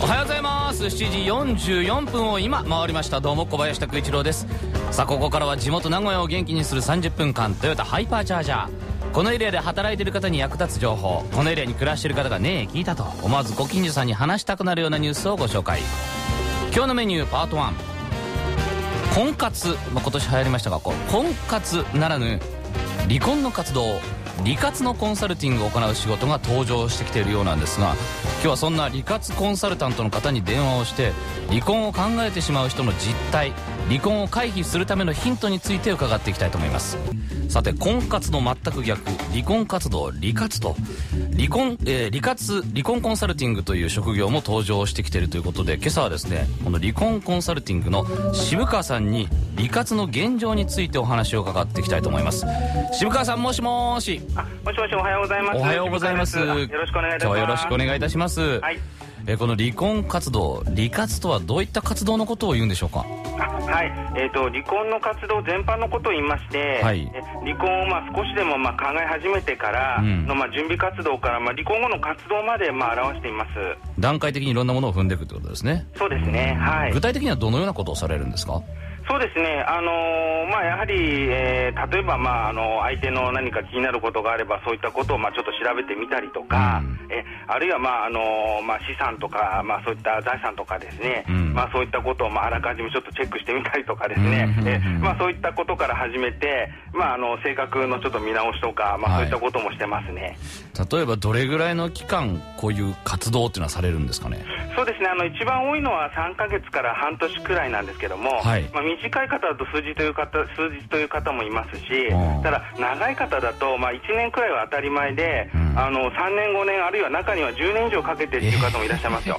おはようございます。7時44分を今回りました。どうも小林拓一郎です。さあここからは地元名古屋を元気にする30分間トヨタハイパーチャージャー。このエリアで働いている方に役立つ情報、このエリアに暮らしている方がねえ聞いたと思わずご近所さんに話したくなるようなニュースをご紹介。今日のメニューパート1、婚活、今年流行りましたが、婚活ならぬ離婚の活動、離活のコンサルティングを行う仕事が登場してきているようなんですが、今日はそんな離活コンサルタントの方に電話をして離婚を考えてしまう人の実態、離婚を回避するためのヒントについて伺っていきたいと思います。さて、婚活の全く逆、離婚活動、離活と離婚コンサルティングという職業も登場してきているということで、今朝はですね、この離婚コンサルティングの渋川さんに離活の現状についてお話を伺っていきたいと思います。渋川さん、もしもし。 もしもし、おはようございます。 おはようございます。よろしくお願いいたします。 今日はよろしくお願いいたします。 はい。 この離婚活動、離活とはどういった活動のことを言うんでしょうか。 はい、離婚の活動全般のことを言いまして、はい、離婚を少しでも考え始めてからの準備活動から、離婚後の活動まで表しています。 段階的にいろんなものを踏んでいくということですね。 そうですね、はい。 具体的にはどのようなことをされるんですか。 そうですね、やはり、例えば、相手の何か気になることがあればそういったことをちょっと調べてみたりとか、あるいは、資産とか、そういった財産とかですね、そういったことをあらかじめちょっとチェックしてみたりとかですね、そういったことから始めて、性格のちょっと見直しとか、そういったこともしてますね。 例えばどれぐらいの期間こういう活動っていうのはされるんですかね。 そうですね、一番多いのは3ヶ月から半年くらいなんですけども、短い方だと数日という方もいますし、ただ長い方だと、1年くらいは当たり前で、3年5年あるいは中には10年以上かけてっていう方もいらっしゃいますよ。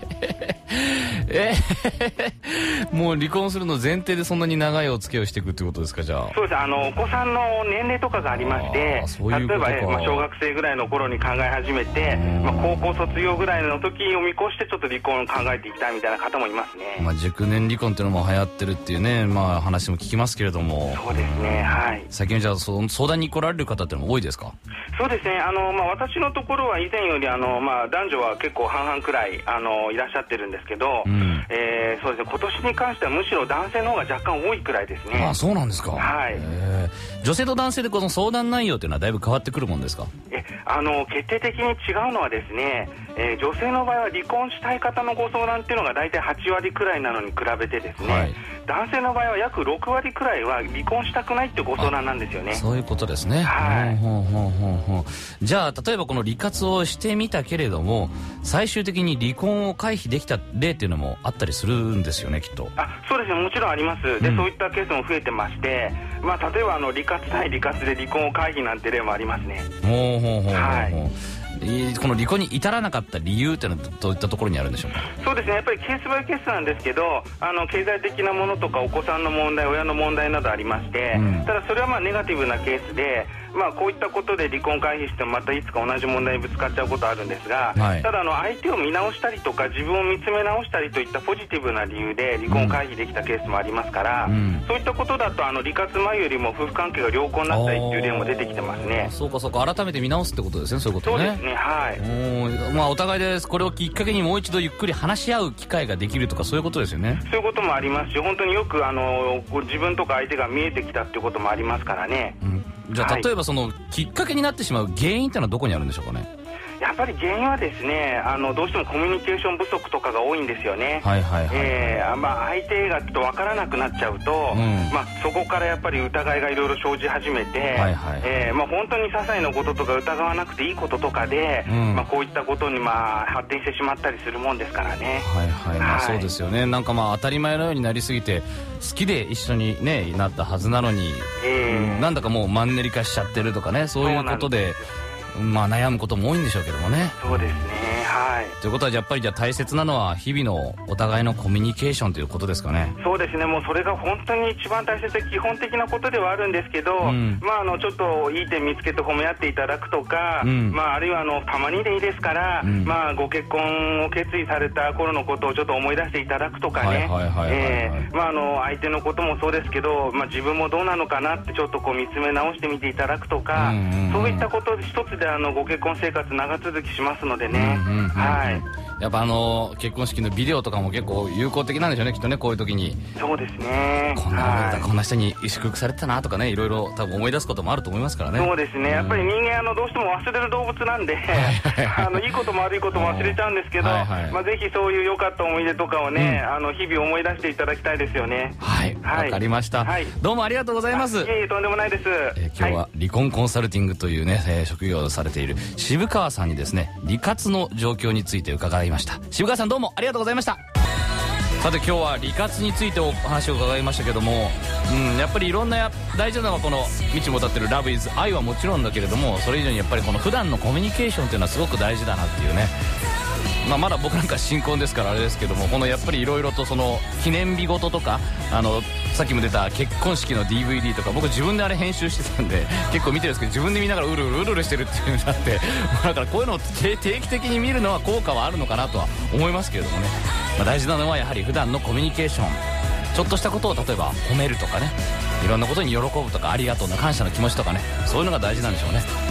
もう離婚するの前提でそんなに長いお付き合いをしていくってことですか。じゃあそうです。お子さんの年齢とかがありまして、例えば、小学生ぐらいの頃に考え始めて、高校卒業ぐらいの時を見越してちょっと離婚を考えていきたいみたいな方もいますね。 熟年離婚っていうのも流行ってるっていうね、話も聞きますけれども。 そうですね、はい。 最近じゃあ相談に来られる方っていうのも多いですか。 そうですね、私のところは以前より男女は結構半々くらいいらっしゃってるんですけど、そうですね、今年に関してはむしろ男性の方が若干多いくらいですね。 あ、そうなんですか。 はい。 女性と男性でこの相談内容というのはだいぶ変わってくるもんですか。 決定的に違うのはですね、女性の場合は離婚したい方のご相談っていうのが大体8割くらいなのに比べてですね、男性の場合は約6割くらいは離婚したくないっていうご相談なんですよね。 そういうことですね。はい。じゃあ例えばこの離活をしてみたけれども最終的に離婚を回避できた例っていうのもあったりするんですよね、きっと。 そうですね、もちろんあります。で、そういったケースも増えてまして、例えば離活対離活で離婚を回避なんて例もありますね。 この離婚に至らなかった理由っていうのはどういったところにあるんでしょうか。 そうですね、やっぱりケースバイケースなんですけど、経済的なものとかお子さんの問題、親の問題などありまして、ただそれはネガティブなケースで、こういったことで離婚回避してもまたいつか同じ問題にぶつかっちゃうことあるんですが、ただ相手を見直したりとか自分を見つめ直したりといったポジティブな理由で離婚回避できたケースもありますから、そういったことだと離活前よりも夫婦関係が良好になったりっていう例も出てきてますね。 そうかそうか、改めて見直すってことですね。そういうことね。 そうですね、はい。 お互いでこれをきっかけにもう一度ゆっくり話し合う機会ができるとかそういうことですよね。 そういうこともありますし、本当によく自分とか相手が見えてきたっていうこともありますからね。 じゃあ例えばそのきっかけになってしまう原因ってのはどこにあるんでしょうかね。 やっぱり原因はですね、どうしてもコミュニケーション不足とかが多いんですよね。相手がちょっと分からなくなっちゃうと、そこからやっぱり疑いがいろいろ生じ始めて、本当に些細なこととか疑わなくていいこととかで、こういったことに発展してしまったりするもんですからね。 そうですよね。なんか当たり前のようになりすぎて好きで一緒にねなったはずなのに、なんだかもうマンネリ化しちゃってるとかね、そういうことで悩むことも多いんでしょうけどもね。 そうですね、はい。 ということはやっぱり大切なのは日々のお互いのコミュニケーションということですかね。 そうですね、もうそれが本当に一番大切で基本的なことではあるんですけど、ちょっといい点見つけて褒め合っていただくとか、あるいはたまにでいいですから、ご結婚を決意された頃のことをちょっと思い出していただくとかね、相手のこともそうですけど、自分もどうなのかなってちょっと見つめ直してみていただくとか、そういったこと一つでご結婚生活長続きしますのでね。 やっぱ結婚式のビデオとかも結構有効的なんでしょうね、きっとね、こういう時に。 そうですね。 こんな人に祝福されてたなとかね、いろいろ多分思い出すこともあると思いますからね。 そうですね、やっぱり人間どうしても忘れる動物なんでいいことも悪いことも忘れちゃうんですけど、ぜひそういう良かった思い出とかをね、日々思い出していただきたいですよね。 はい、わかりました。どうもありがとうございます。 いえいえ、とんでもないです。 今日は離婚コンサルティングというね、職業をされている渋川さんにですね、離活の状況について伺いました。渋川さん、どうもありがとうございました。さて、今日は離活についてお話を伺いましたけども、やっぱりいろんな大事なのはこの道も立ってるラブイズ愛はもちろんだけれども、それ以上にやっぱりこの普段のコミュニケーションっていうのはすごく大事だなっていうね。まだ僕なんか新婚ですからあれですけども、このやっぱりいろいろとその記念日ごととか、さっきも出た結婚式の DVD とか、僕自分であれ編集してたんで結構見てるんですけど、自分で見ながらうるうるしてるっていうのがあって、だからこういうのを定期的に見るのは効果はあるのかなとは思いますけれどもね。大事なのはやはり普段のコミュニケーション、ちょっとしたことを例えば褒めるとかね、いろんなことに喜ぶとか、ありがとうの感謝の気持ちとかね、そういうのが大事なんでしょうね。